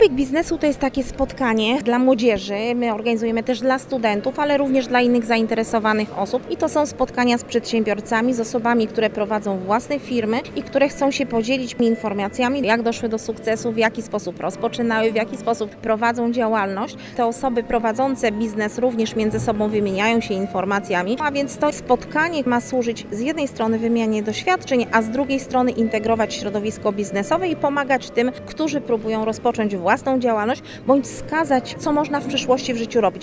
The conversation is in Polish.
Pobieg biznesu to jest takie spotkanie dla młodzieży. My organizujemy też dla studentów, ale również dla innych zainteresowanych osób. I to są spotkania z przedsiębiorcami, z osobami, które prowadzą własne firmy i które chcą się podzielić informacjami, jak doszły do sukcesu, w jaki sposób rozpoczynały, w jaki sposób prowadzą działalność. Te osoby prowadzące biznes również między sobą wymieniają się informacjami, a więc to spotkanie ma służyć z jednej strony wymianie doświadczeń, a z drugiej strony integrować środowisko biznesowe i pomagać tym, którzy próbują rozpocząć własną działalność, bądź wskazać, co można w przyszłości w życiu robić.